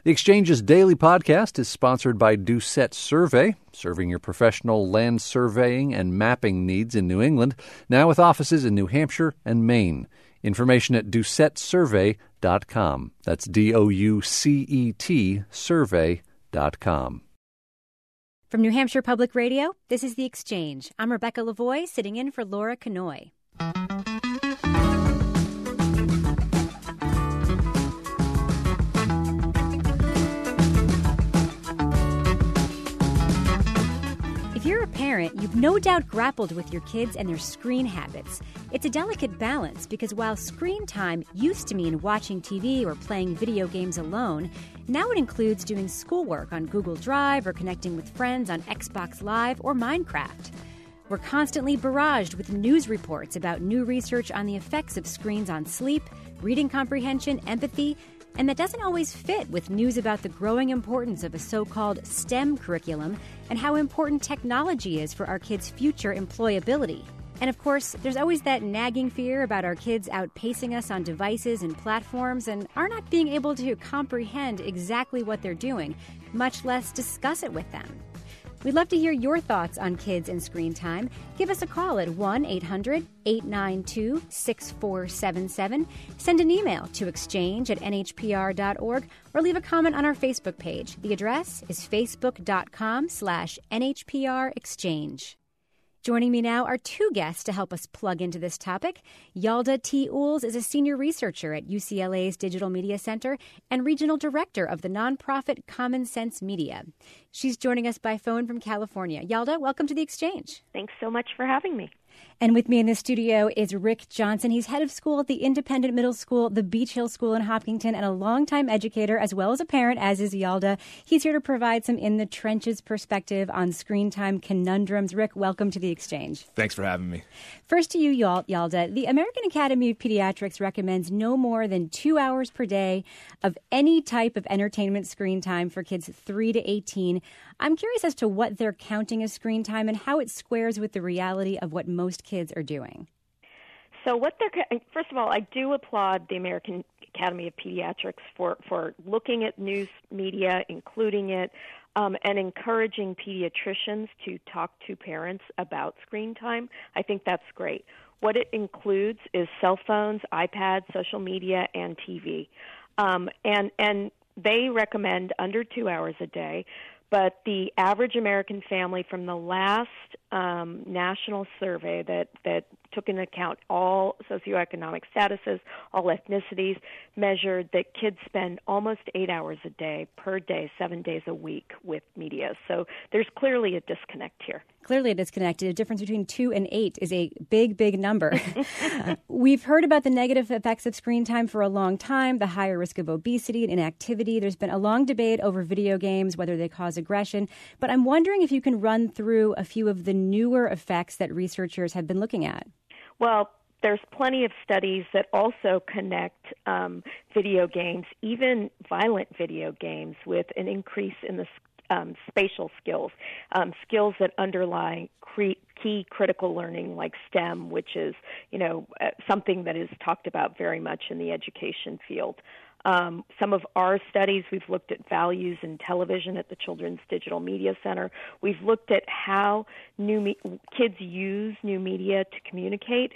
The Exchange's daily podcast is sponsored by Doucette Survey, serving your professional land surveying and mapping needs in New England, now with offices in New Hampshire and Maine. Information at doucettesurvey.com. That's DOUCET survey.com. From New Hampshire Public Radio, this is The Exchange. I'm Rebecca Lavoie, sitting in for Laura Kanoy. If you're a parent, you've no doubt grappled with your kids and their screen habits. It's a delicate balance because while screen time used to mean watching TV or playing video games alone, now it includes doing schoolwork on Google Drive or connecting with friends on Xbox Live or Minecraft. We're constantly barraged with news reports about new research on the effects of screens on sleep, reading comprehension, empathy, and that doesn't always fit with news about the growing importance of a so-called STEM curriculum and how important technology is for our kids' future employability. And of course, there's always that nagging fear about our kids outpacing us on devices and platforms and are not being able to comprehend exactly what they're doing, much less discuss it with them. We'd love to hear your thoughts on kids and screen time. Give us a call at 1-800-892-6477. Send an email to exchange@nhpr.org or leave a comment on our Facebook page. The address is facebook.com/NHPR-Exchange. Joining me now are two guests to help us plug into this topic. Yalda T. Uhls is a senior researcher at UCLA's Digital Media Center and regional director of the nonprofit Common Sense Media. She's joining us by phone from California. Yalda, welcome to The Exchange. Thanks so much for having me. And with me in the studio is Rick Johnson. He's head of school at the Independent Middle School, the Beach Hill School in Hopkinton, and a longtime educator as well as a parent, as is Yalda. He's here to provide some in-the-trenches perspective on screen time conundrums. Rick, welcome to The Exchange. Thanks for having me. First to you, Yalda. The American Academy of Pediatrics recommends no more than 2 hours per day of any type of entertainment screen time for kids 3 to 18. I'm curious as to what they're counting as screen time and how it squares with the reality of what most kids are doing. So first of all, I do applaud the American Academy of Pediatrics for looking at news media, including it, and encouraging pediatricians to talk to parents about screen time. I think that's great. What it includes is cell phones, iPads, social media, and TV. And they recommend under 2 hours a day. But the average American family from the last national survey that took into account all socioeconomic statuses, all ethnicities, measured that kids spend almost 8 hours a day per day, 7 days a week with media. So there's clearly a disconnect here. Clearly a disconnect. The difference between 2 and 8 is a big, big number. We've heard about the negative effects of screen time for a long time, the higher risk of obesity and inactivity. There's been a long debate over video games, whether they cause aggression. But I'm wondering if you can run through a few of the newer effects that researchers have been looking at. Well, there's plenty of studies that also connect video games, even violent video games, with an increase in the spatial skills, skills that underlie key critical learning like STEM, which is, something that is talked about very much in the education field. Some of our studies, we've looked at values in television at the Children's Digital Media Center. We've looked at how kids use new media to communicate.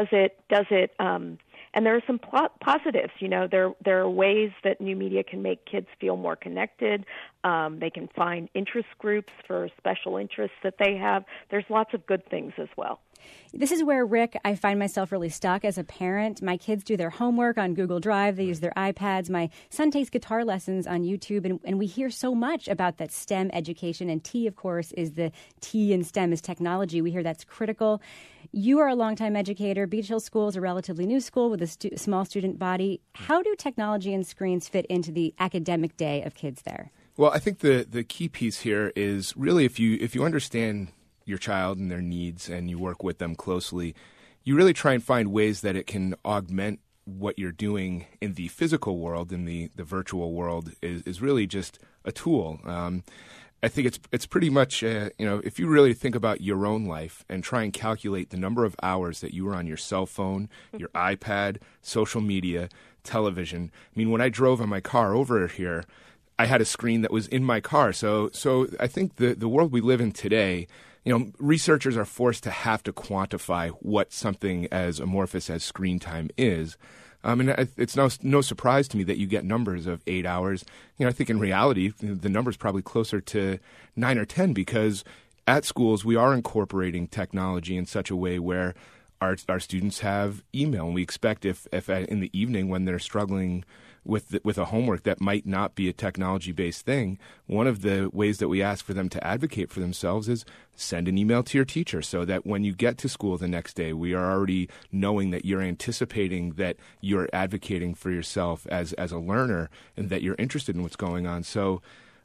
And there are some positives. There are ways that new media can make kids feel more connected. They can find interest groups for special interests that they have. There's lots of good things as well. This is where, Rick, I find myself really stuck as a parent. My kids do their homework on Google Drive. They use their iPads. My son takes guitar lessons on YouTube, and we hear so much about that STEM education. And T, of course, is the T in STEM is technology. We hear that's critical. You are a longtime educator. Beach Hill School is a relatively new school with a small student body. How do technology and screens fit into the academic day of kids there? Well, I think the key piece here is really if you understand your child and their needs and you work with them closely, you really try and find ways that it can augment what you're doing in the physical world, in the virtual world, is really just a tool. I think it's pretty much, if you really think about your own life and try and calculate the number of hours that you were on your cell phone, your iPad, social media, television. I mean, when I drove in my car over here, I had a screen that was in my car. So I think the world we live in today, researchers are forced to have to quantify what something as amorphous as screen time is. And it's no surprise to me that you get numbers of 8 hours. I think in reality, the number's probably closer to 9 or 10 because at schools we are incorporating technology in such a way where our students have email. And we expect if in the evening when they're struggling with a homework that might not be a technology-based thing, one of the ways that we ask for them to advocate for themselves is send an email to your teacher so that when you get to school the next day, we are already knowing that you're anticipating that you're advocating for yourself as a learner and that you're interested in what's going on. So,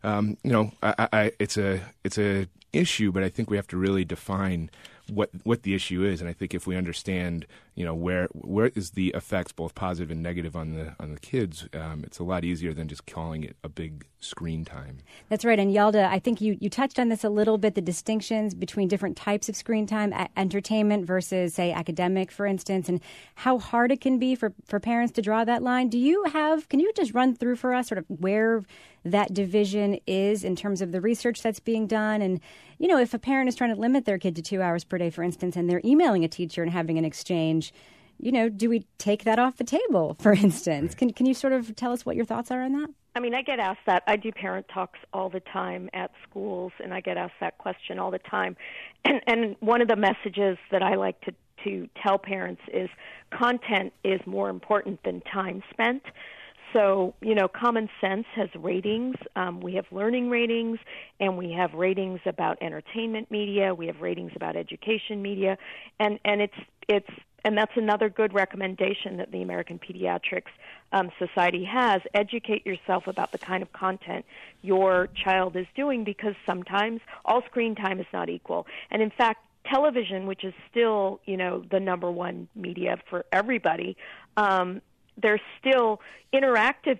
it's a issue, but I think we have to really define what the issue is, and I think if we understand, where is the effects, both positive and negative, on the kids, it's a lot easier than just calling it a big screen time. That's right, and Yalda, I think you touched on this a little bit, the distinctions between different types of screen time, entertainment versus, say, academic, for instance, and how hard it can be for parents to draw that line. Can you just run through for us sort of where that division is in terms of the research that's being done? And, if a parent is trying to limit their kid to 2 hours per day, for instance, and they're emailing a teacher and having an exchange, do we take that off the table, for instance? Can you sort of tell us what your thoughts are on that? I mean, I get asked that. I do parent talks all the time at schools, and I get asked that question all the time. And one of the messages that I like to tell parents is content is more important than time spent. So, Common Sense has ratings. We have learning ratings, and we have ratings about entertainment media. We have ratings about education media, and that's another good recommendation that the American Pediatrics Society has. Educate yourself about the kind of content your child is doing, because sometimes all screen time is not equal. And in fact, television, which is still, the number one media for everybody, there's still interactive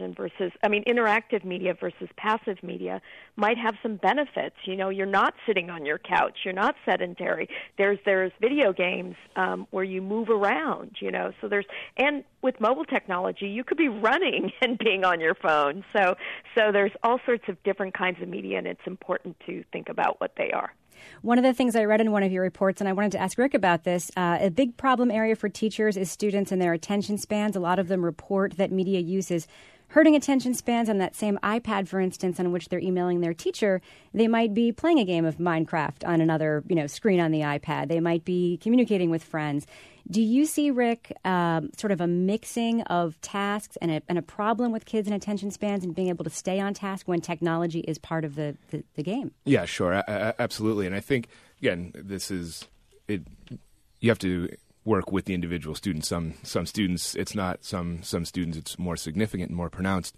media versus passive media might have some benefits. You're not sitting on your couch. You're not sedentary. There's video games where you move around, so and with mobile technology, you could be running and being on your phone. So there's all sorts of different kinds of media, and it's important to think about what they are. One of the things I read in one of your reports, and I wanted to ask Rick about this, a big problem area for teachers is students and their attention spans. A lot of them report that media use is hurting attention spans. On that same iPad, for instance, on which they're emailing their teacher, they might be playing a game of Minecraft on another screen on the iPad. They might be communicating with friends. Do you see, Rick, sort of a mixing of tasks and a problem with kids and attention spans and being able to stay on task when technology is part of the game? Yeah, sure. Absolutely. And I think, again, this is it. You have to work with the individual students. Some students, it's not. Some students, it's more significant and more pronounced.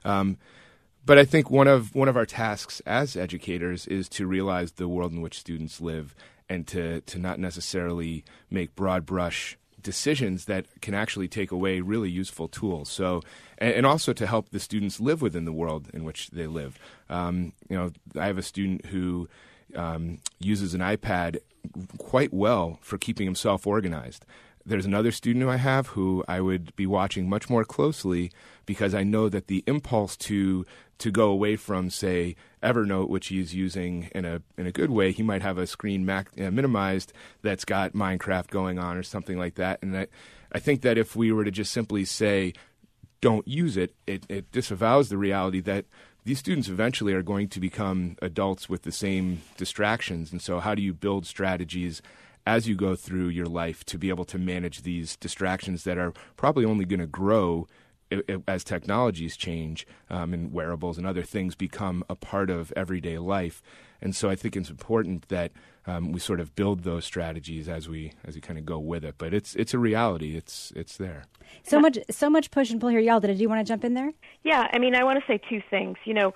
But I think one of our tasks as educators is to realize the world in which students live and to not necessarily make broad brush decisions that can actually take away really useful tools. So, and also to help the students live within the world in which they live. I have a student who uses an iPad quite well for keeping himself organized. There's another student who I have who I would be watching much more closely because I know that the impulse to go away from, say, Evernote, which he's using in a good way, he might have a screen minimized that's got Minecraft going on or something like that. And I think that if we were to just simply say, don't use it, it disavows the reality that these students eventually are going to become adults with the same distractions. And so how do you build strategies as you go through your life to be able to manage these distractions that are probably only going to grow as technologies change and wearables and other things become a part of everyday life. And so I think it's important that we sort of build those strategies as we kind of go with it. But it's a reality. It's there. So much push and pull here. Yalda, did you want to jump in there? Yeah, I mean, I want to say two things.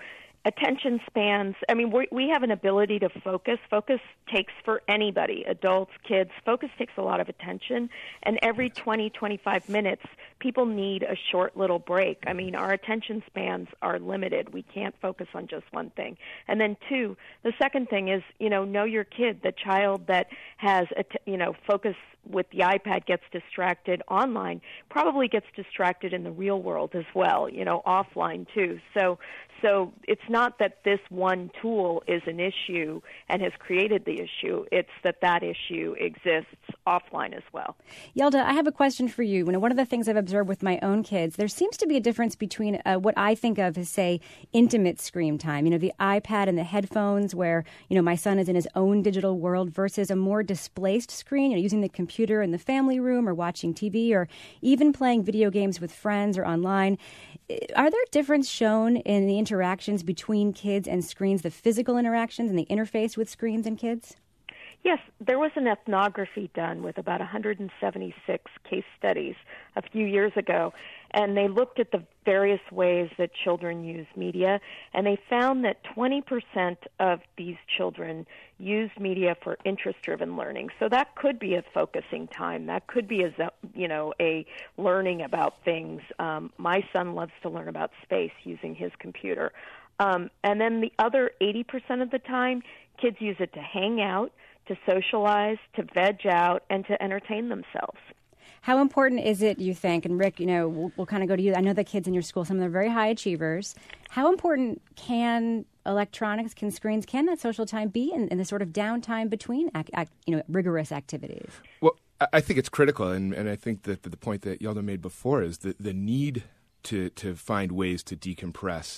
Attention spans. I mean, we have an ability to focus. Focus takes, for anybody, adults, kids, focus takes a lot of attention. And every 20, 25 minutes, people need a short little break. I mean, our attention spans are limited. We can't focus on just one thing. And then two, the second thing is, know your kid. The child that has, focus with the iPad gets distracted online probably gets distracted in the real world as well, offline too. So it's not that this one tool is an issue and has created the issue. It's that issue exists offline as well. Yelda, I have a question for you. One of the things I've observed with my own kids, there seems to be a difference between what I think of as, say, intimate screen time, the iPad and the headphones where, my son is in his own digital world versus a more displaced screen, using the computer in the family room or watching TV or even playing video games with friends or online. Are there differences shown in the interactions between kids and screens, the physical interactions and the interface with screens and kids? Yes, there was an ethnography done with about 176 case studies a few years ago, and they looked at the various ways that children use media, and they found that 20% of these children used media for interest-driven learning. So that could be a focusing time. That could be a learning about things. My son loves to learn about space using his computer. And then the other 80% of the time, kids use it to hang out, to socialize, to veg out, and to entertain themselves. How important is it, you think, and Rick, we'll kind of go to you. I know the kids in your school, some of them are very high achievers. How important can electronics, can screens, can that social time be in the sort of downtime between rigorous activities? Well, I think it's critical, and I think that the point that Yelda made before is the need to find ways to decompress.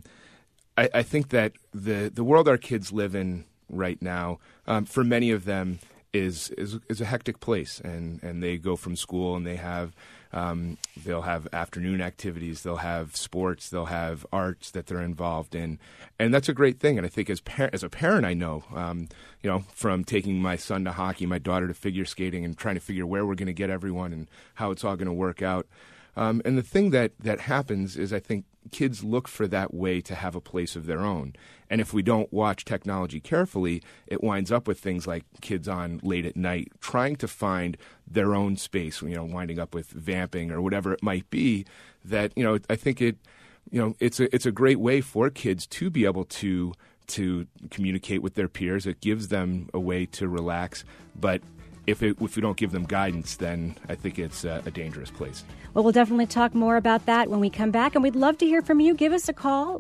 I think that the world our kids live in right now, for many of them, is a hectic place, and they go from school and they'll have afternoon activities, they'll have sports, they'll have arts that they're involved in, and that's a great thing. And I think as a parent, I know, from taking my son to hockey, my daughter to figure skating, and trying to figure where we're going to get everyone and how it's all going to work out. And the thing that happens is I think kids look for that way to have a place of their own. And if we don't watch technology carefully, it winds up with things like kids on late at night trying to find their own space, winding up with vamping or whatever it might be. That, I think it's a great way for kids to be able to communicate with their peers. It gives them a way to relax, but if we don't give them guidance, then I think it's a dangerous place. Well, we'll definitely talk more about that when we come back, and we'd love to hear from you. Give us a call,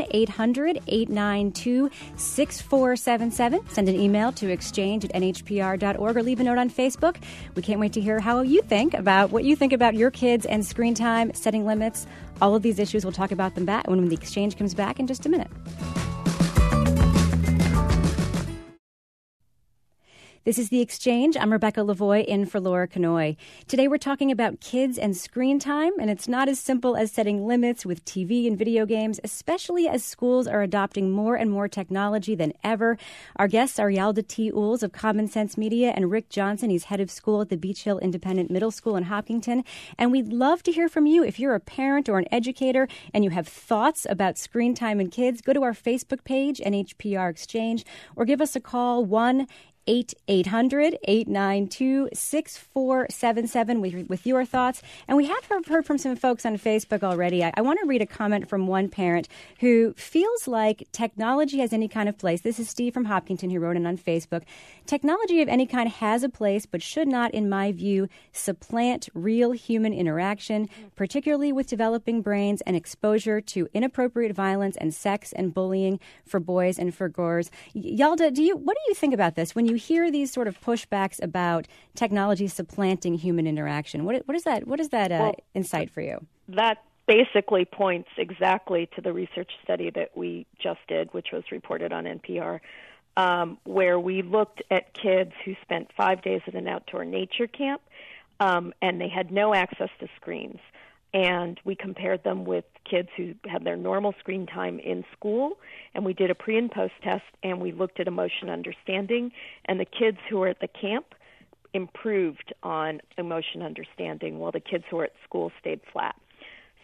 1-800-892-6477. Send an email to exchange@nhpr.org or leave a note on Facebook. We can't wait to hear what you think about your kids and screen time, setting limits, all of these issues. We'll talk about them back when the Exchange comes back in just a minute. This is The Exchange. I'm Rebecca Lavoie in for Laura Kanoy. Today we're talking about kids and screen time, and it's not as simple as setting limits with TV and video games, especially as schools are adopting more and more technology than ever. Our guests are Yelda T. Uhls of Common Sense Media and Rick Johnson. He's head of school at the Beach Hill Independent Middle School in Hopkinton. And we'd love to hear from you. If you're a parent or an educator and you have thoughts about screen time and kids, go to our Facebook page, NHPR Exchange, or give us a call, 1-800-892-6477 with your thoughts. And we have heard from some folks on Facebook already. I want to read a comment from one parent who feels like technology has any kind of place. This is Steve from Hopkinton who wrote in on Facebook. Technology of any kind has a place, but should not, in my view, supplant real human interaction, particularly with developing brains and exposure to inappropriate violence and sex and bullying for boys and for girls. Yelda, what do you think about this when you hear these sort of pushbacks about technology supplanting human interaction? What is that insight for you? That basically points exactly to the research study that we just did, which was reported on NPR, where we looked at kids who spent 5 days at an outdoor nature camp, and they had no access to screens. And we compared them with kids who had their normal screen time in school, and we did a pre- and post-test, and we looked at emotion understanding, and the kids who were at the camp improved on emotion understanding, while the kids who were at school stayed flat.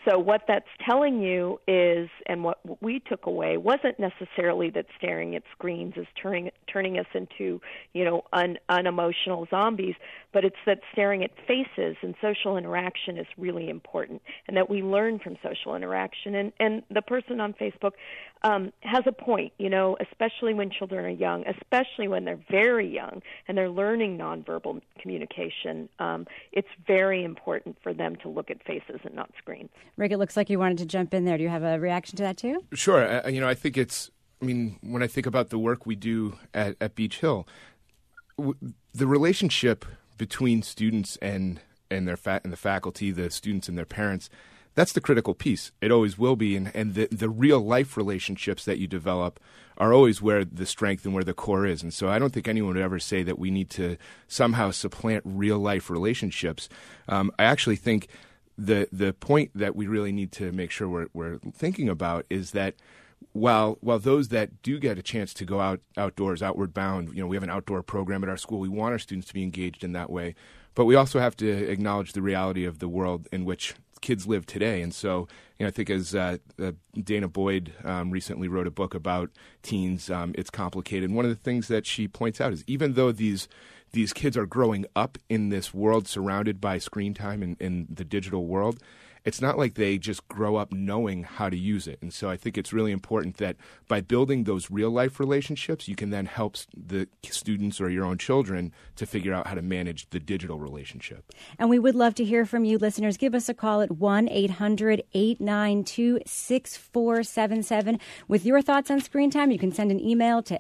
So what that's telling you is, and what we took away, wasn't necessarily that staring at screens is turning us into, unemotional zombies, but it's that staring at faces and social interaction is really important, and that we learn from social interaction. And the person on Facebook has a point, especially when children are young, especially when they're very young and they're learning nonverbal communication. It's very important for them to look at faces and not screens. Rick, it looks like you wanted to jump in there. Do you have a reaction to that too? Sure. I think when I think about the work we do at Beach Hill, the relationship between students and the faculty, the students and their parents, that's the critical piece. It always will be. And the real life relationships that you develop are always where the strength and where the core is. And so I don't think anyone would ever say that we need to somehow supplant real life relationships. I actually think the point that we really need to make sure we're thinking about is that while those that do get a chance to go outdoors, outward bound, we have an outdoor program at our school. We want our students to be engaged in that way. But we also have to acknowledge the reality of the world in which kids live today. And so, I think as Dana Boyd recently wrote a book about teens, It's Complicated. And one of the things that she points out is even though these kids are growing up in this world surrounded by screen time in the digital world, it's not like they just grow up knowing how to use it. And so I think it's really important that by building those real-life relationships, you can then help the students or your own children to figure out how to manage the digital relationship. And we would love to hear from you, listeners. Give us a call at 1-800-892-6477 with your thoughts on screen time. You can send an email to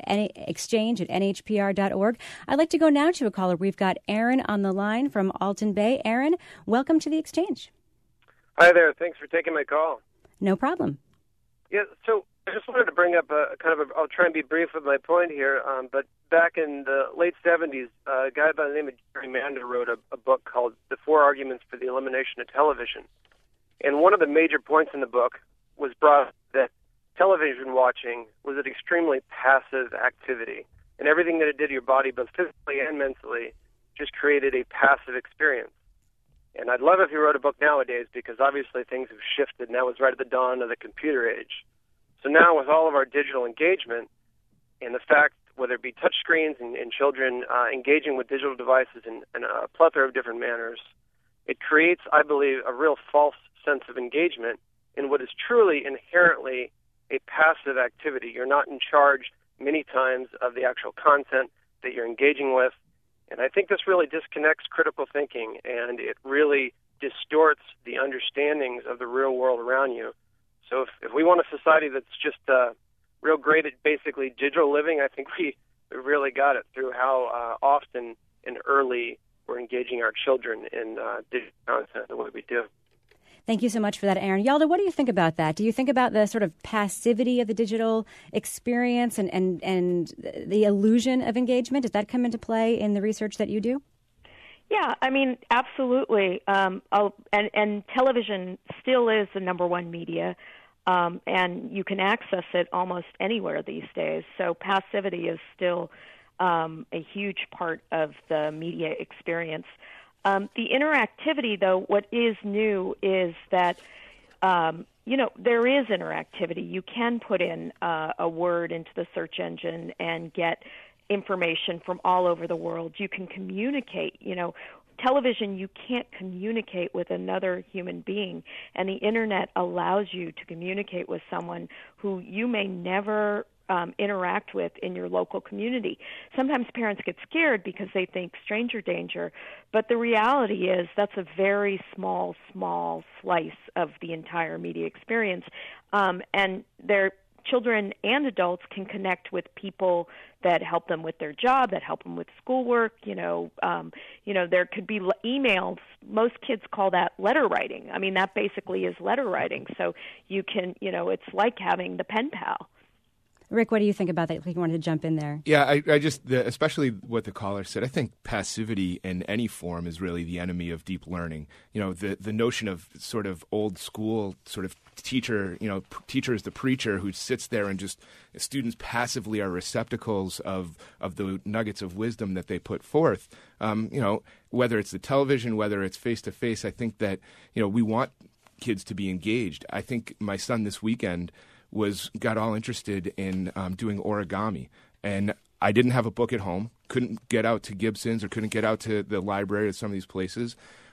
exchange@nhpr.org. I'd like to go now to a caller. We've got Aaron on the line from Alton Bay. Aaron, welcome to the Exchange. Hi there. Thanks for taking my call. No problem. Yeah, so I just wanted to bring up I'll try and be brief with my point here, but back in the late 70s, a guy by the name of Jerry Mander wrote a book called The 4 Arguments for the Elimination of Television. And one of the major points in the book was brought that television watching was an extremely passive activity. And everything that it did to your body, both physically and mentally, just created a passive experience. And I'd love if he wrote a book nowadays because obviously things have shifted, and that was right at the dawn of the computer age. So now with all of our digital engagement and the fact, whether it be touch screens and children engaging with digital devices in a plethora of different manners, it creates, I believe, a real false sense of engagement in what is truly inherently a passive activity. You're not in charge many times of the actual content that you're engaging with. And I think this really disconnects critical thinking, and it really distorts the understandings of the real world around you. So if we want a society that's just real great at basically digital living, I think we really got it through how often and early we're engaging our children in digital content the way we do. Thank you so much for that, Aaron. Yalda, what do you think about that? Do you think about the sort of passivity of the digital experience and the illusion of engagement? Does that come into play in the research that you do? Yeah, absolutely. And television still is the number one media, and you can access it almost anywhere these days. So passivity is still a huge part of the media experience. The interactivity, though, what is new is that, there is interactivity. You can put in a word into the search engine and get information from all over the world. You can communicate. Television, you can't communicate with another human being, and the Internet allows you to communicate with someone who you may never interact with in your local community. Sometimes parents get scared because they think stranger danger, but the reality is that's a very small slice of the entire media experience. And their children and adults can connect with people that help them with their job, that help them with schoolwork. There could be emails. Most kids call that letter writing. That basically is letter writing. So you can, it's like having the pen pal. Rick, what do you think about that? If you wanted to jump in there. Yeah, I just, especially what the caller said, I think passivity in any form is really the enemy of deep learning. The notion of sort of old school sort of teacher, teacher is the preacher who sits there and just students passively are receptacles of the nuggets of wisdom that they put forth. Whether it's the television, whether it's face-to-face, I think that, we want kids to be engaged. I think my son this weekend got all interested in doing origami, and I didn't have a book at home, couldn't get out to Gibson's or couldn't get out to the library or some of these places.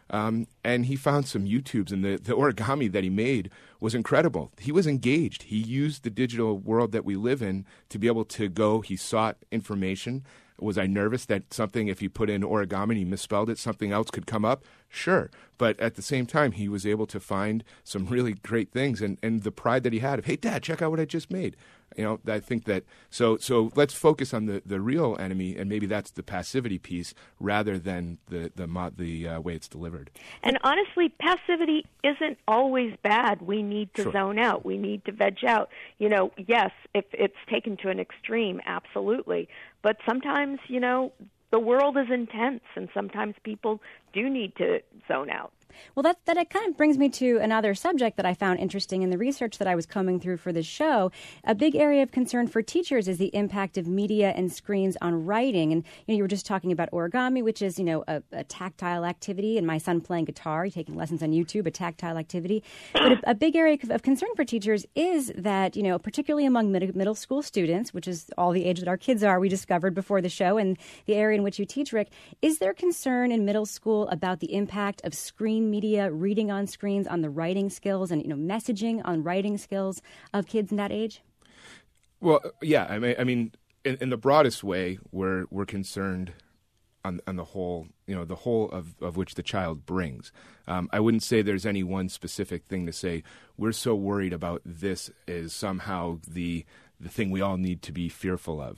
And he found some YouTubes, and the origami that he made was incredible. He was engaged. He used the digital world that we live in to be able to go. He sought information. Was I nervous that something, if he put in origami and he misspelled it, something else could come up? Sure. But at the same time, he was able to find some really great things, and the pride that he had of, hey, Dad, check out what I just made. I think that so let's focus on the real enemy, and maybe that's the passivity piece rather than the way it's delivered. And honestly, passivity isn't always bad. We need to zone out. We need to veg out. Yes, if it's taken to an extreme, absolutely. But sometimes, the world is intense, and sometimes people do need to zone out. Well, that kind of brings me to another subject that I found interesting in the research that I was combing through for this show. A big area of concern for teachers is the impact of media and screens on writing. And you were just talking about origami, which is a tactile activity, and my son playing guitar, taking lessons on YouTube, a tactile activity. But a big area of concern for teachers is that particularly among middle school students, which is all the age that our kids are, we discovered before the show, and the area in which you teach, Rick, is there concern in middle school about the impact of screen media, reading on screens, on the writing skills, and messaging on writing skills of kids in that age? Well, yeah. I mean, in the broadest way, we're concerned on the whole, the whole of which the child brings. I wouldn't say there's any one specific thing to say we're so worried about this is somehow the thing we all need to be fearful of.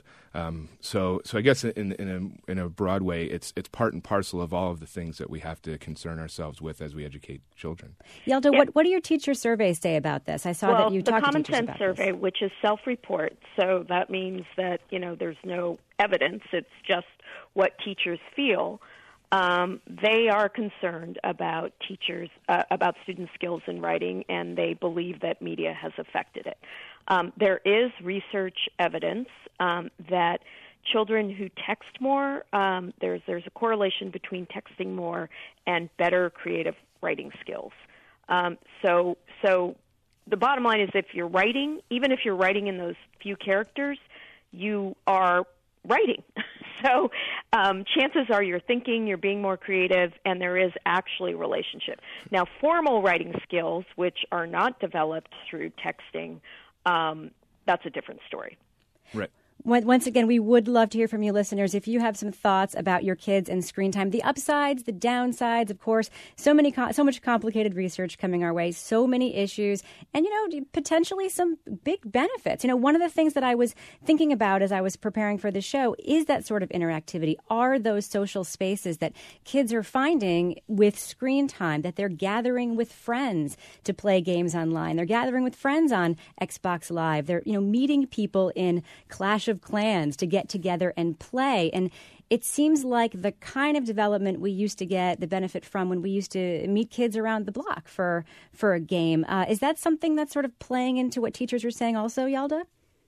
So I guess in a broad way, it's part and parcel of all of the things that we have to concern ourselves with as we educate children. Yelda, what do your teacher surveys say about this? I saw that you talked to teachers about this. The Common Sense survey, which is self-report, so that means that there's no evidence. It's just what teachers feel. They are concerned about about student skills in writing, and they believe that media has affected it. There is research evidence that children who text more, there's a correlation between texting more and better creative writing skills. So the bottom line is, if you're writing, even if you're writing in those few characters, you are writing. So chances are you're thinking, you're being more creative, and there is actually a relationship. Now, formal writing skills, which are not developed through texting, that's a different story. Right. Once again, we would love to hear from you listeners. If you have some thoughts about your kids and screen time, the upsides, the downsides, of course, so much complicated research coming our way, so many issues, and, potentially some big benefits. One of the things that I was thinking about as I was preparing for the show is that sort of interactivity. Are those social spaces that kids are finding with screen time, that they're gathering with friends to play games online. They're gathering with friends on Xbox Live. They're, meeting people in Clash of Clans to get together and play. And it seems like the kind of development we used to get the benefit from when we used to meet kids around the block for a game. Is that something that's sort of playing into what teachers are saying also, Yelda?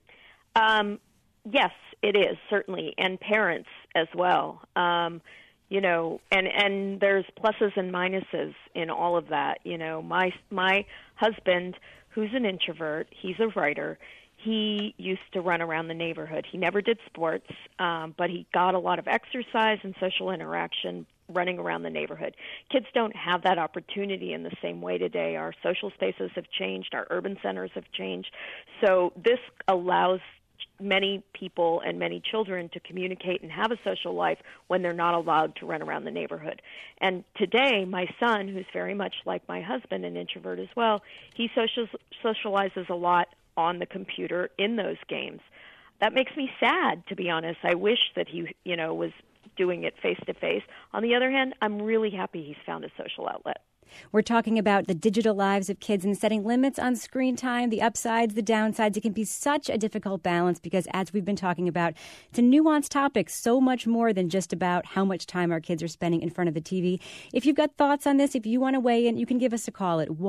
Yes, it is, certainly, and parents as well. And there's pluses and minuses in all of that. My husband, who's an introvert, he's a writer. He used to run around the neighborhood. He never did sports, but he got a lot of exercise and social interaction running around the neighborhood. Kids don't have that opportunity in the same way today. Our social spaces have changed. Our urban centers have changed. So this allows many people and many children to communicate and have a social life when they're not allowed to run around the neighborhood. And today, my son, who's very much like my husband, an introvert as well, he socializes a lot on the computer in those games. That makes me sad, to be honest. I wish that he, was doing it face-to-face. On the other hand, I'm really happy he's found a social outlet. We're talking about the digital lives of kids and setting limits on screen time, the upsides, the downsides. It can be such a difficult balance because, as we've been talking about, it's a nuanced topic, so much more than just about how much time our kids are spending in front of the TV. If you've got thoughts on this, if you want to weigh in, you can give us a call at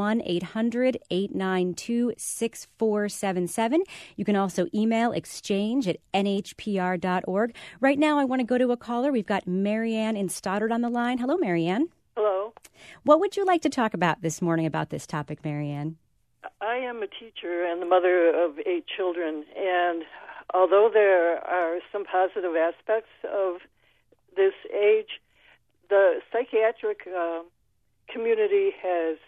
1-800-892-6477. You can also email exchange@nhpr.org. Right now, I want to go to a caller. We've got Marianne in Stoddard on the line. Hello, Marianne. Hello. What would you like to talk about this morning about this topic, Marianne? I am a teacher and the mother of 8 children, and although there are some positive aspects of this age, the psychiatric community has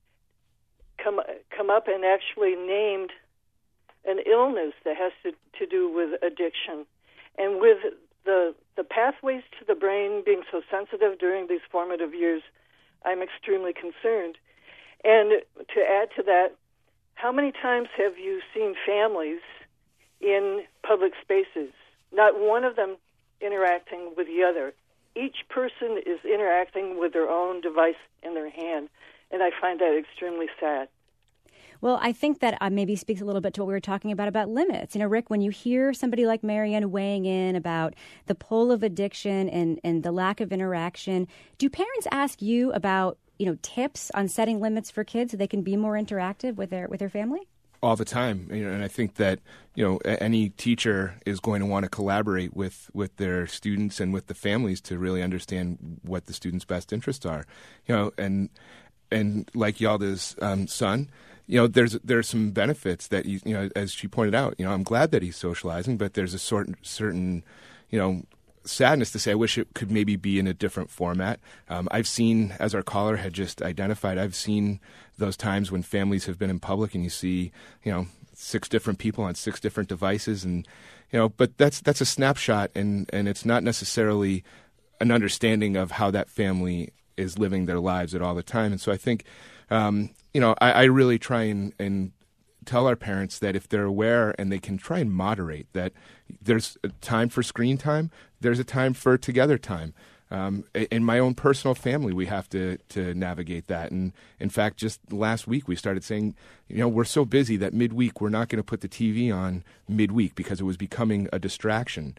come up and actually named an illness that has to do with addiction. And with the pathways to the brain being so sensitive during these formative years, I'm extremely concerned. And to add to that, how many times have you seen families in public spaces, not one of them interacting with the other? Each person is interacting with their own device in their hand, and I find that extremely sad. Well, I think that maybe speaks a little bit to what we were talking about limits. Rick, when you hear somebody like Marianne weighing in about the pull of addiction and the lack of interaction, do parents ask you about, tips on setting limits for kids so they can be more interactive with their family? All the time, and I think that any teacher is going to want to collaborate with their students and with the families to really understand what the students' best interests are. And like Yalda's son, there's some benefits that as she pointed out. I'm glad that he's socializing, but there's a certain sadness to say I wish it could maybe be in a different format. I've seen, as our caller had just identified, I've seen those times when families have been in public and you see 6 different people on 6 different devices, and but that's a snapshot, and it's not necessarily an understanding of how that family is living their lives at all the time. And so I think I really try and tell our parents that if they're aware and they can try and moderate, that there's a time for screen time, there's a time for together time. In my own personal family, we have to navigate that. And in fact, just last week, we started saying, we're so busy that midweek, we're not going to put the TV on midweek because it was becoming a distraction.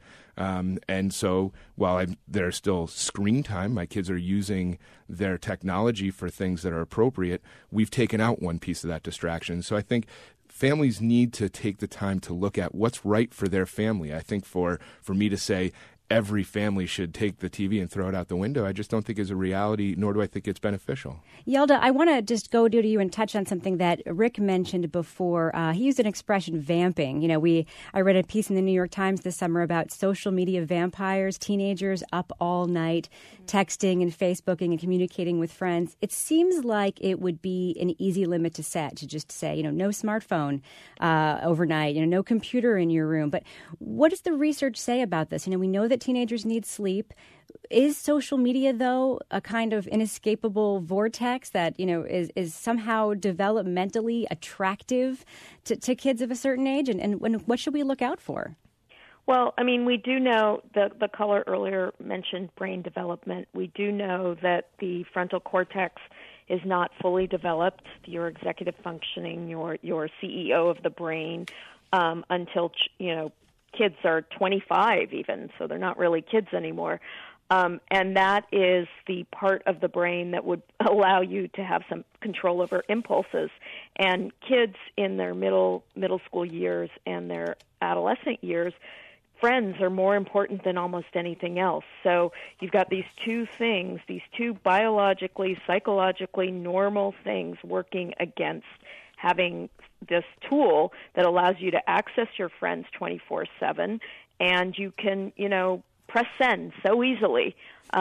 And so while there's still screen time, my kids are using their technology for things that are appropriate, we've taken out one piece of that distraction. So I think families need to take the time to look at what's right for their family. I think for me to say every family should take the TV and throw it out the window, I just don't think is a reality, nor do I think it's beneficial. Yalda, I want to just go to you and touch on something that Rick mentioned before. He used an expression, vamping. I read a piece in the New York Times this summer about social media vampires, teenagers up all night, texting and Facebooking and communicating with friends. It seems like it would be an easy limit to set, to just say, no smartphone overnight, no computer in your room. But what does the research say about this? We know that teenagers need sleep. Is social media, though, a kind of inescapable vortex that, is somehow developmentally attractive to kids of a certain age? And what should we look out for? Well, we do know the caller earlier mentioned brain development. We do know that the frontal cortex is not fully developed, your executive functioning, your CEO of the brain, until, kids are 25 even, so they're not really kids anymore. And that is the part of the brain that would allow you to have some control over impulses. And kids in their middle school years and their adolescent years, friends are more important than almost anything else. So you've got these 2 things, these 2 biologically, psychologically normal things working against having this tool that allows you to access your friends 24/7, and you can, press send so easily.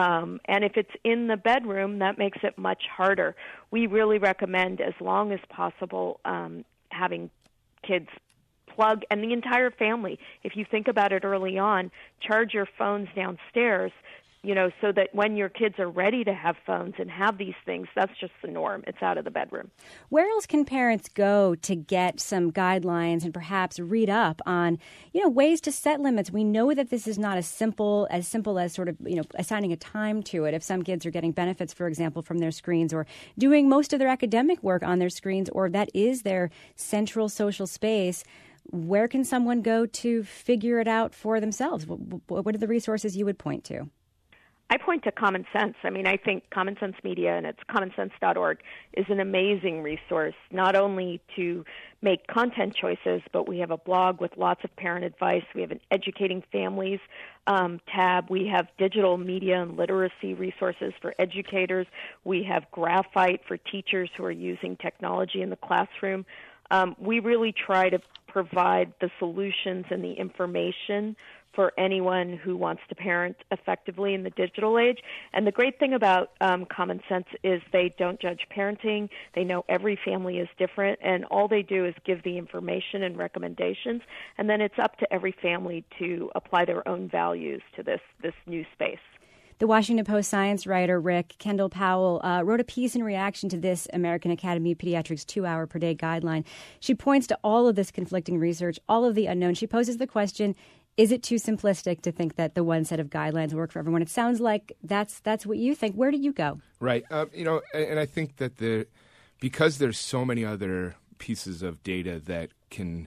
And if it's in the bedroom, that makes it much harder. We really recommend, as long as possible, having kids plug, and the entire family, if you think about it early on, charge your phones downstairs, so that when your kids are ready to have phones and have these things, that's just the norm. It's out of the bedroom. Where else can parents go to get some guidelines and perhaps read up on, ways to set limits? We know that this is not as simple as sort of, assigning a time to it. If some kids are getting benefits, for example, from their screens, or doing most of their academic work on their screens, or that is their central social space, where can someone go to figure it out for themselves? What are the resources you would point to? I point to Common Sense. I mean, I think Common Sense Media, and it's commonsense.org, is an amazing resource, not only to make content choices, but we have a blog with lots of parent advice. We have an Educating Families tab. We have digital media and literacy resources for educators. We have Graphite for teachers who are using technology in the classroom. We really try to provide the solutions and the information for anyone who wants to parent effectively in the digital age. And the great thing about Common Sense is they don't judge parenting. They know every family is different, and all they do is give the information and recommendations, and then it's up to every family to apply their own values to this new space. The Washington Post science writer, Rick Kendall Powell, wrote a piece in reaction to this American Academy of Pediatrics 2-hour-per-day guideline. She points to all of this conflicting research, all of the unknown. She poses the question, is it too simplistic to think that the one set of guidelines work for everyone? It sounds like that's what you think. Where do you go? Right. And I think that because there's so many other pieces of data that can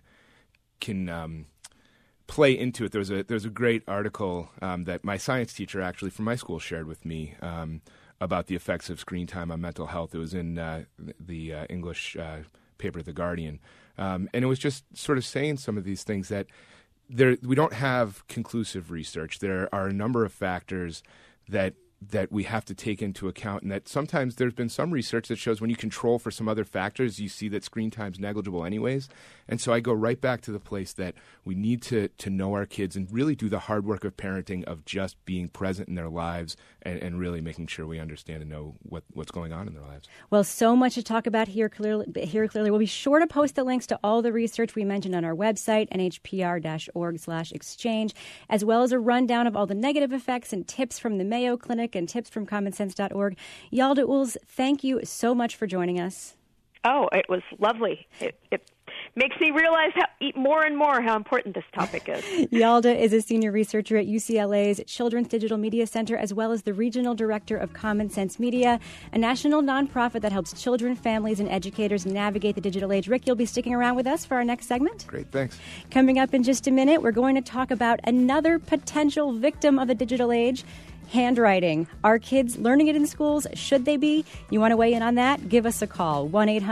play into it. There's a great article that my science teacher actually from my school shared with me about the effects of screen time on mental health. It was in the English paper The Guardian, and it was just sort of saying some of these things that we don't have conclusive research. There are a number of factors that we have to take into account, and that sometimes there's been some research that shows when you control for some other factors, you see that screen time's negligible anyways. And so I go right back to the place that we need to know our kids and really do the hard work of parenting, of just being present in their lives and really making sure we understand and know what's going on in their lives. Well, so much to talk about here clearly. We'll be sure to post the links to all the research we mentioned on our website, nhpr-org/exchange, as well as a rundown of all the negative effects and tips from the Mayo Clinic and tips from commonsense.org. Yalda Ulz, thank you so much for joining us. Oh, it was lovely. It makes me realize more and more how important this topic is. Yalda is a senior researcher at UCLA's Children's Digital Media Center, as well as the regional director of Common Sense Media, a national nonprofit that helps children, families, and educators navigate the digital age. Rick, you'll be sticking around with us for our next segment? Great, thanks. Coming up in just a minute, we're going to talk about another potential victim of the digital age, handwriting. Are kids learning it in schools? Should they be? You want to weigh in on that? Give us a call,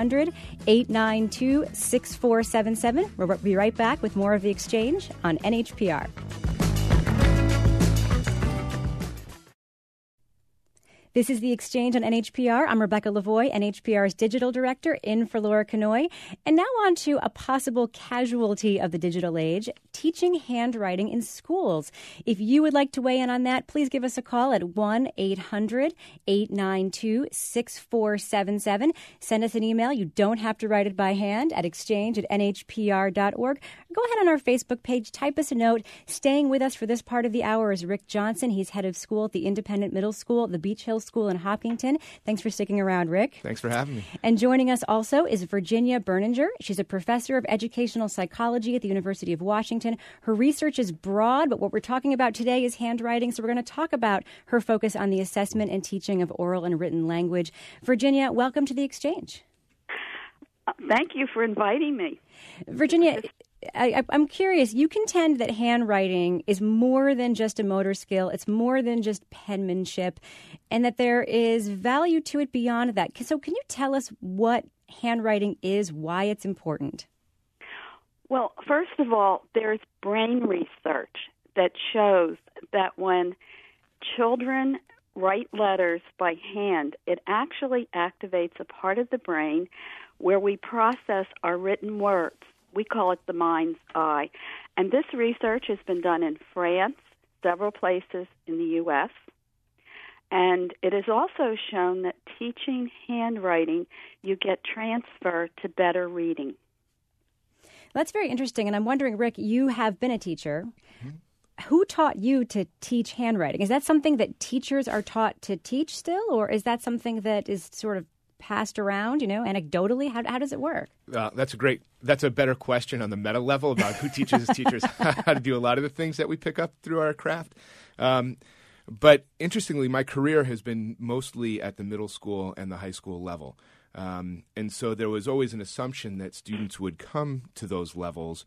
1-800-892-6477. We'll be right back with more of The Exchange on NHPR. This is The Exchange on NHPR. I'm Rebecca Lavoie, NHPR's digital director, in for Laura Kanoy. And now on to a possible casualty of the digital age, teaching handwriting in schools. If you would like to weigh in on that, please give us a call at 1-800-892-6477. Send us an email. You don't have to write it by hand at exchange@nhpr.org. Go ahead on our Facebook page, type us a note. Staying with us for this part of the hour is Rick Johnson. He's head of school at the Independent Middle School, the Beach Hill School in Hopkinton. Thanks for sticking around, Rick. Thanks for having me. And joining us also is Virginia Berninger. She's a professor of educational psychology at the University of Washington. Her research is broad, but what we're talking about today is handwriting, so we're going to talk about her focus on the assessment and teaching of oral and written language. Virginia, welcome to The Exchange. Thank you for inviting me. Virginia, I'm curious, you contend that handwriting is more than just a motor skill, it's more than just penmanship, and that there is value to it beyond that. So can you tell us what handwriting is, why it's important? Well, first of all, there's brain research that shows that when children write letters by hand, it actually activates a part of the brain where we process our written words. We call it the mind's eye. And this research has been done in France, several places in the U.S., and it has also shown that teaching handwriting, you get transfer to better reading. That's very interesting. And I'm wondering, Rick, you have been a teacher. Mm-hmm. Who taught you to teach handwriting? Is that something that teachers are taught to teach still, or is that something that is sort of passed around, anecdotally? How does it work? That's a better question on the meta level about who teaches teachers how to do a lot of the things that we pick up through our craft. But interestingly, my career has been mostly at the middle school and the high school level. And so there was always an assumption that students would come to those levels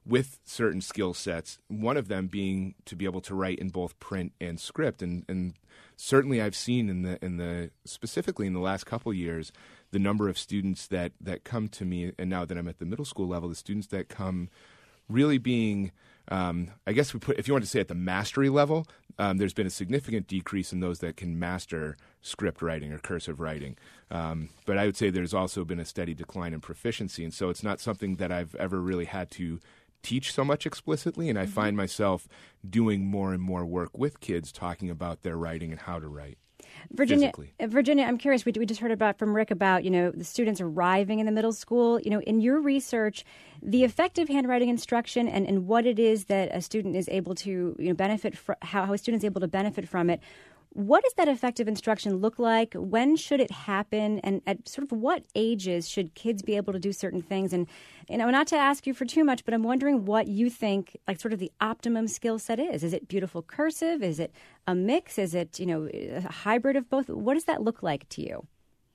with certain skill sets, one of them being to be able to write in both print and script. And certainly I've seen in the specifically in the last couple years, the number of students that come to me, and now that I'm at the middle school level, the students that come really being, I guess if you want to say at the mastery level, there's been a significant decrease in those that can master script writing or cursive writing. But I would say there's also been a steady decline in proficiency. And so it's not something that I've ever really had to teach so much explicitly. And I find myself doing more and more work with kids talking about their writing and how to write. Virginia, I'm curious. We just heard from Rick about the students arriving in the middle school. In your research, the effective handwriting instruction and what it is that a student is able to benefit from, how a student is able to benefit from it. What does that effective instruction look like? When should it happen? And at sort of what ages should kids be able to do certain things? And not to ask you for too much, but I'm wondering what you think, like sort of the optimum skill set is. Is it beautiful cursive? Is it a mix? Is it, a hybrid of both? What does that look like to you?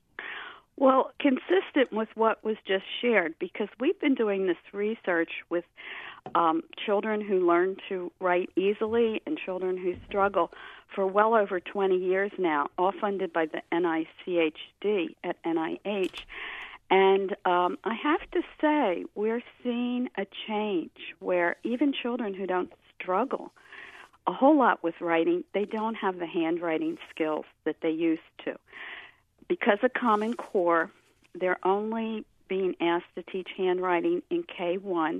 Well, consistent with what was just shared, because we've been doing this research with children who learn to write easily and children who struggle for well over 20 years now, all funded by the NICHD at NIH. And I have to say, we're seeing a change where even children who don't struggle a whole lot with writing, they don't have the handwriting skills that they used to. Because of Common Core, they're only being asked to teach handwriting in K1.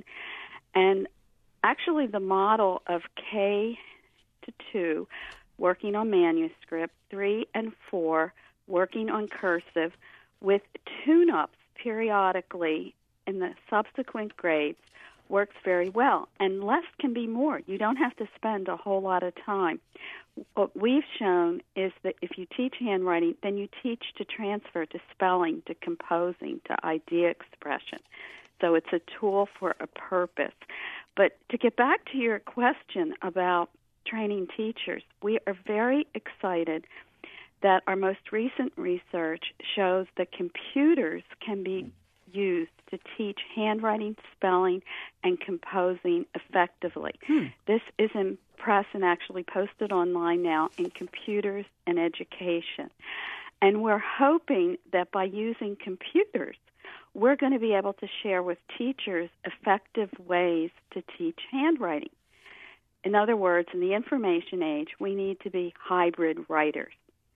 And actually the model of K to 2, working on manuscript, 3 and 4, working on cursive, with tune-ups periodically in the subsequent grades, works very well. And less can be more. You don't have to spend a whole lot of time. What we've shown is that if you teach handwriting, then you teach to transfer to spelling, to composing, to idea expression. So it's a tool for a purpose. But to get back to your question about training teachers, we are very excited that our most recent research shows that computers can be used to teach handwriting, spelling, and composing effectively. This is in press and actually posted online now in Computers and Education. And we're hoping that by using computers, we're going to be able to share with teachers effective ways to teach handwriting. In other words, in the information age, we need to be hybrid writers,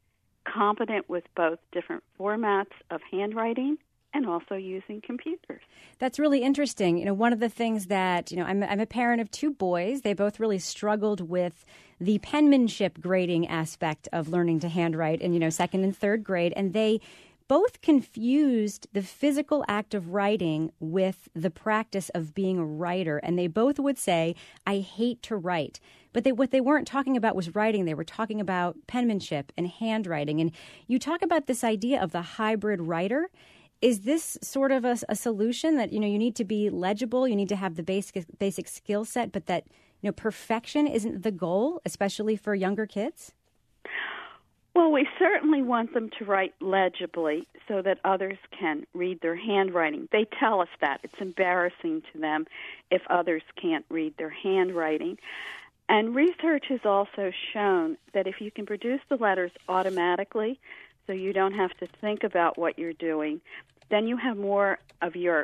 competent with both different formats of handwriting and also using computers. That's really interesting. One of the things that, I'm a parent of 2 boys. They both really struggled with the penmanship grading aspect of learning to handwrite in, second and third grade. And they both confused the physical act of writing with the practice of being a writer. And they both would say, I hate to write. But what they weren't talking about was writing. They were talking about penmanship and handwriting. And you talk about this idea of the hybrid writer. Is this sort of a solution that, you need to be legible, you need to have the basic skill set, but that, perfection isn't the goal, especially for younger kids? Well, we certainly want them to write legibly so that others can read their handwriting. They tell us that. It's embarrassing to them if others can't read their handwriting. And research has also shown that if you can produce the letters automatically, so you don't have to think about what you're doing, then you have more of your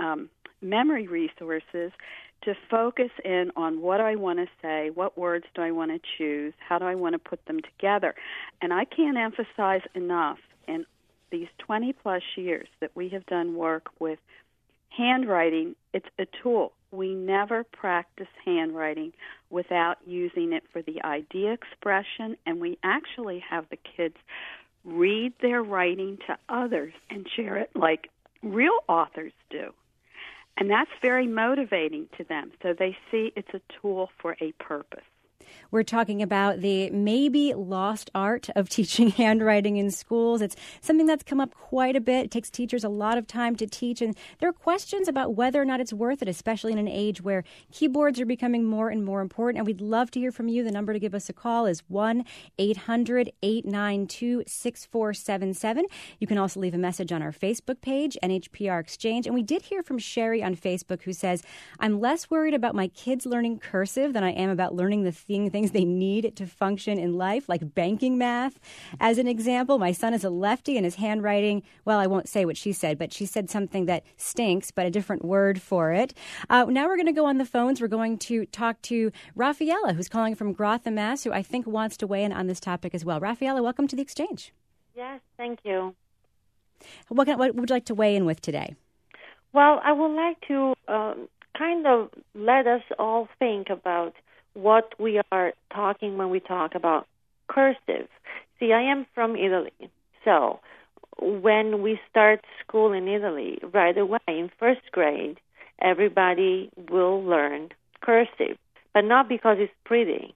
memory resources to focus in on what I want to say, what words do I want to choose, how do I want to put them together. And I can't emphasize enough in these 20-plus years that we have done work with handwriting, it's a tool. We never practice handwriting without using it for the idea expression, and we actually have the kids read their writing to others and share it like real authors do. And that's very motivating to them. So they see it's a tool for a purpose. We're talking about the maybe lost art of teaching handwriting in schools. It's something that's come up quite a bit. It takes teachers a lot of time to teach, and there are questions about whether or not it's worth it, especially in an age where keyboards are becoming more and more important. And we'd love to hear from you. The number to give us a call is 1-800-892-6477. You can also leave a message on our Facebook page, NHPR Exchange. And we did hear from Sherry on Facebook, who says, I'm less worried about my kids learning cursive than I am about learning the things they need to function in life, like banking math. As an example, my son is a lefty and his handwriting, well, I won't say what she said, but she said something that stinks, but a different word for it. Now we're going to go on the phones. We're going to talk to Rafaela, who's calling from Grotham, Mass., who I think wants to weigh in on this topic as well. Rafaela, welcome to the Exchange. Yes, thank you. What would you like to weigh in with today? Well, I would like to kind of let us all think about what we are talking when we talk about cursive. See, I am from Italy, so when we start school in Italy, right away in first grade, everybody will learn cursive, but not because it's pretty.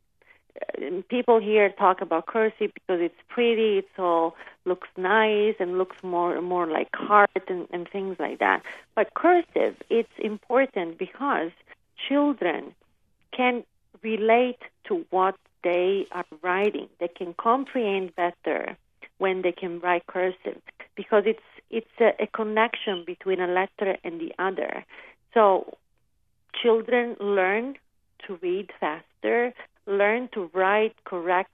People here talk about cursive because it's pretty, it's all looks nice and looks more like heart and things like that. But cursive, it's important because children can relate to what they are writing. They can comprehend better when they can write cursive because it's a connection between a letter and the other. So children learn to read faster, learn to write correct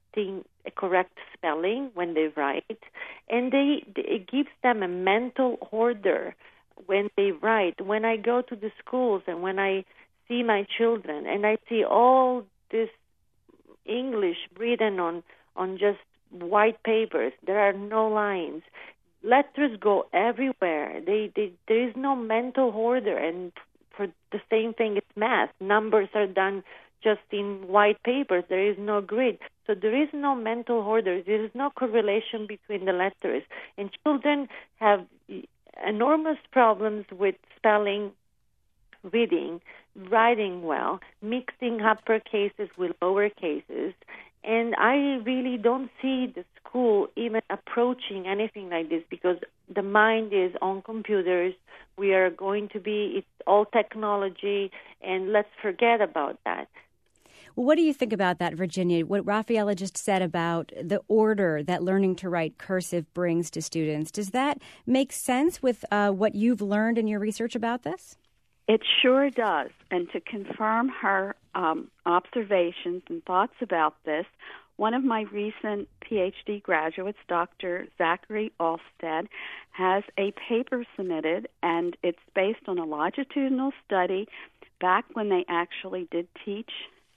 spelling when they write, and it gives them a mental order when they write. When I go to the schools and when I see my children and I see all this English written on just white papers, there are no lines. Letters go everywhere. There is no mental order, and for the same thing, it's math. Numbers are done just in white papers. There is no grid. So there is no mental order. There is no correlation between the letters. And children have enormous problems with spelling, reading, writing well, mixing upper cases with lower cases. And I really don't see the school even approaching anything like this because the mind is on computers. We are going to be, it's all technology, and let's forget about that. Well, what do you think about that, Virginia? What Rafaela just said about the order that learning to write cursive brings to students, does that make sense with what you've learned in your research about this? It sure does. And to confirm her observations and thoughts about this, one of my recent PhD graduates, Dr. Zachary Alstead, has a paper submitted, and it's based on a longitudinal study back when they actually did teach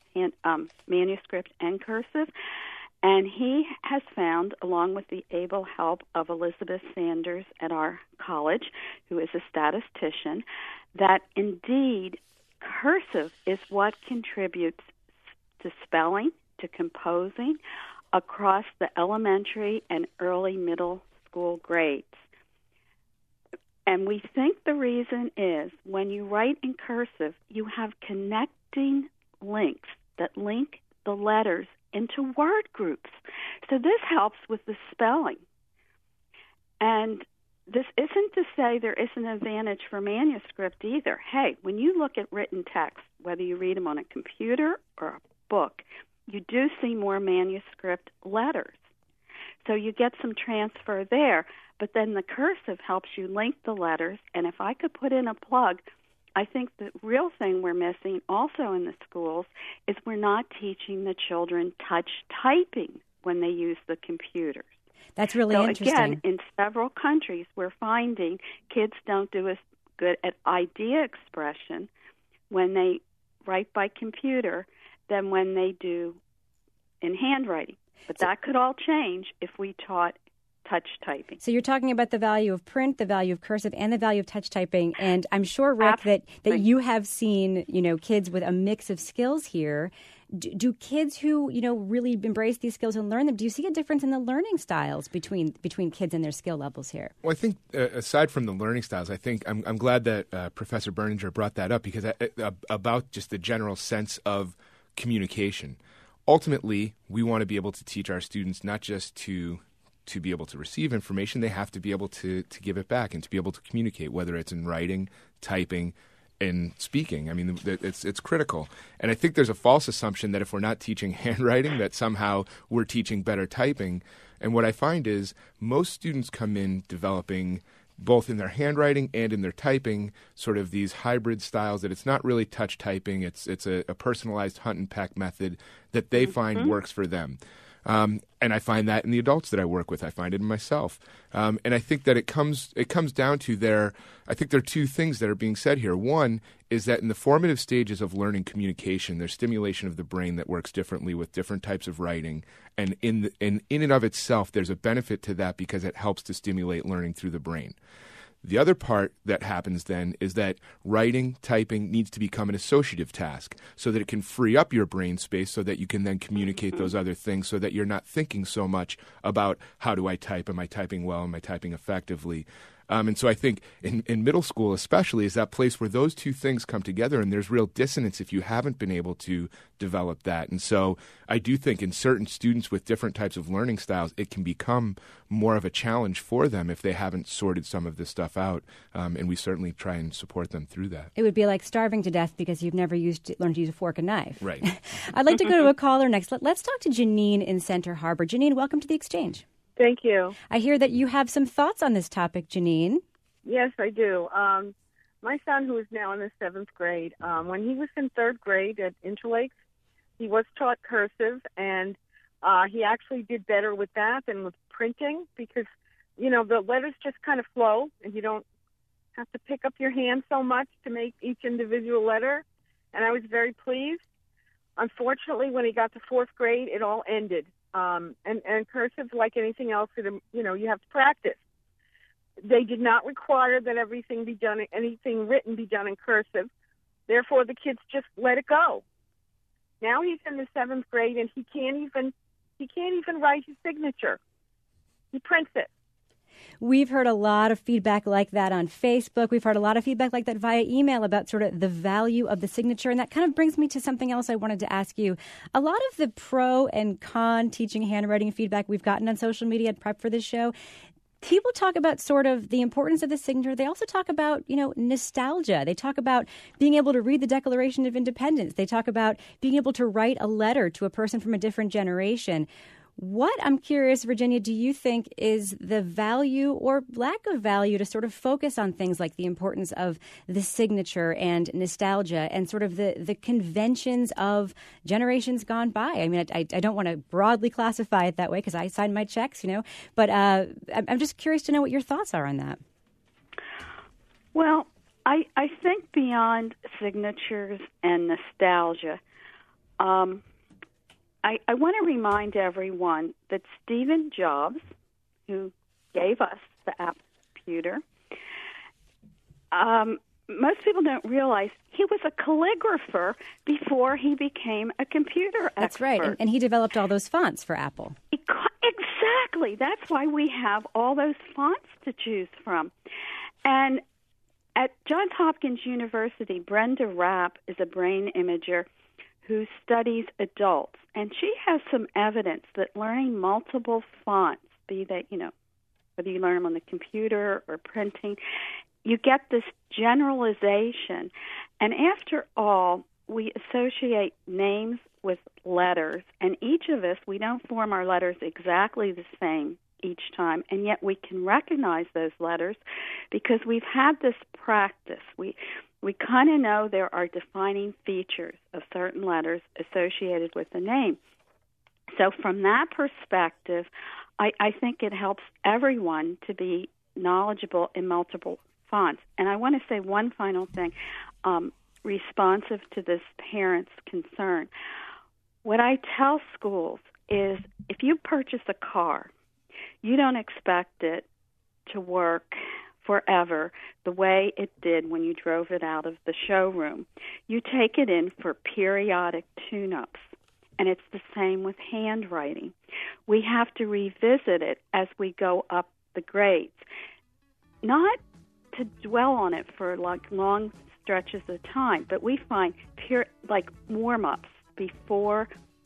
manuscript and cursive. And he has found, along with the able help of Elizabeth Sanders at our college, who is a statistician, that indeed cursive is what contributes to spelling, to composing across the elementary and early middle school grades. And we think the reason is when you write in cursive, you have connecting links that link the letters into word groups. So this helps with the spelling. And this isn't to say there isn't an advantage for manuscript either. Hey, when you look at written text, whether you read them on a computer or a book, you do see more manuscript letters. So you get some transfer there, but then the cursive helps you link the letters. And if I could put in a plug, I think the real thing we're missing also in the schools is we're not teaching the children touch typing when they use the computers. That's really interesting. Again, in several countries, we're finding kids don't do as good at idea expression when they write by computer than when they do in handwriting. But that could all change if we taught touch typing. So you're talking about the value of print, the value of cursive, and the value of touch typing. And I'm sure, Rick, that you have seen, kids with a mix of skills here. Do kids who, really embrace these skills and learn them, do you see a difference in the learning styles between kids and their skill levels here? Well, I think aside from the learning styles, I think I'm glad that Professor Berninger brought that up because about just the general sense of communication. ultimately, we want to be able to teach our students not just to be able to receive information, they have to be able to give it back and to be able to communicate, whether it's in writing, typing, and speaking. I mean, it's critical. And I think there's a false assumption that if we're not teaching handwriting, that somehow we're teaching better typing. And what I find is most students come in developing, both in their handwriting and in their typing, sort of these hybrid styles that it's not really touch typing. It's a personalized hunt and peck method that they find works for them. And I find that in the adults that I work with. I find it in myself. And I think that it comes down to I think there are two things that are being said here. One is that in the formative stages of learning communication, there's stimulation of the brain that works differently with different types of writing. And in and of itself, there's a benefit to that because it helps to stimulate learning through the brain. The other part that happens then is that writing, typing needs to become an associative task so that it can free up your brain space so that you can then communicate those other things so that you're not thinking so much about how do I type, am I typing well, am I typing effectively. And so I think in middle school especially is that place where those two things come together, and there's real dissonance if you haven't been able to develop that. And so I do think in certain students with different types of learning styles, it can become more of a challenge for them if they haven't sorted some of this stuff out. And we certainly try and support them through that. It would be like starving to death because you've never learned to use a fork and knife. Right. I'd like to go to a caller next. Let's talk to Janine in Center Harbor. Janine, welcome to the Exchange. Thank you. I hear that you have some thoughts on this topic, Janine. Yes, I do. My son, who is now in the 7th grade, when he was in 3rd grade at Interlakes, he was taught cursive, and he actually did better with that than with printing because, you know, the letters just kind of flow, and you don't have to pick up your hand so much to make each individual letter, and I was very pleased. Unfortunately, when he got to 4th grade, it all ended. And cursive, like anything else, you have to practice. They did not require that anything written be done in cursive. Therefore, the kids just let it go. Now he's in the 7th grade, and he can't even write his signature. He prints it. We've heard a lot of feedback like that on Facebook. We've heard a lot of feedback like that via email about sort of the value of the signature. And that kind of brings me to something else I wanted to ask you. A lot of the pro and con teaching handwriting feedback we've gotten on social media at prep for this show, people talk about sort of the importance of the signature. They also talk about, nostalgia. They talk about being able to read the Declaration of Independence. They talk about being able to write a letter to a person from a different generation. What, I'm curious, Virginia, do you think is the value or lack of value to sort of focus on things like the importance of the signature and nostalgia and sort of the conventions of generations gone by? I mean, I don't want to broadly classify it that way because I sign my checks, but I'm just curious to know what your thoughts are on that. Well, I think beyond signatures and nostalgia, I want to remind everyone that Stephen Jobs, who gave us the Apple computer, most people don't realize he was a calligrapher before he became a computer expert. That's right, and he developed all those fonts for Apple. Exactly. That's why we have all those fonts to choose from. And at Johns Hopkins University, Brenda Rapp is a brain imager who studies adults, and she has some evidence that learning multiple fonts, be that, whether you learn them on the computer or printing, you get this generalization. And after all, we associate names with letters, and each of us, we don't form our letters exactly the same each time, and yet we can recognize those letters because we've had this practice. We kind of know there are defining features of certain letters associated with the name. So from that perspective, I think it helps everyone to be knowledgeable in multiple fonts. And I want to say one final thing, responsive to this parent's concern. What I tell schools is if you purchase a car, you don't expect it to work forever the way it did when you drove it out of the showroom. You take it in for periodic tune-ups, and it's the same with handwriting. We have to revisit it as we go up the grades, not to dwell on it for long stretches of time, but we find warm-ups before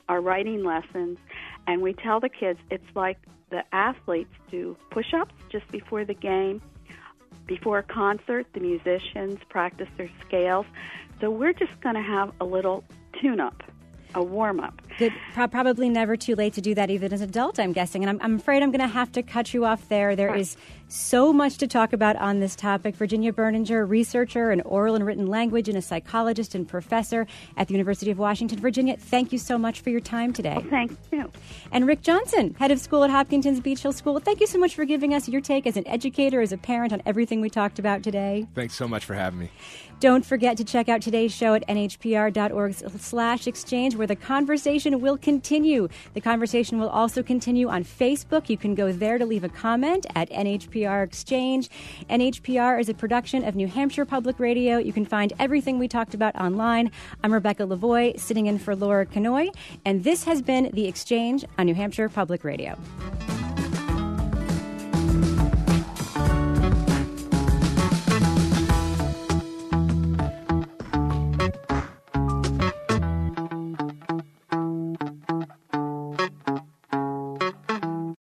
our writing lessons, and we tell the kids it's like the athletes do push-ups just before the game. Before a concert, the musicians practice their scales. So we're just going to have a little tune-up, a warm-up. Good. Probably never too late to do that even as an adult, I'm guessing. And I'm afraid I'm going to have to cut you off there. There is so much to talk about on this topic. Virginia Berninger, researcher in oral and written language and a psychologist and professor at the University of Washington. Virginia, thank you so much for your time today. Well, thank you. And Rick Johnson, head of school at Hopkinton's Beach Hill School. Thank you so much for giving us your take as an educator, as a parent, on everything we talked about today. Thanks so much for having me. Don't forget to check out today's show at nhpr.org/exchange, where the conversation will continue. The conversation will also continue on Facebook. You can go there to leave a comment at NHPR Exchange. NHPR is a production of New Hampshire Public Radio. You can find everything we talked about online. I'm Rebecca Lavoie, sitting in for Laura Kanoy, and this has been The Exchange on New Hampshire Public Radio.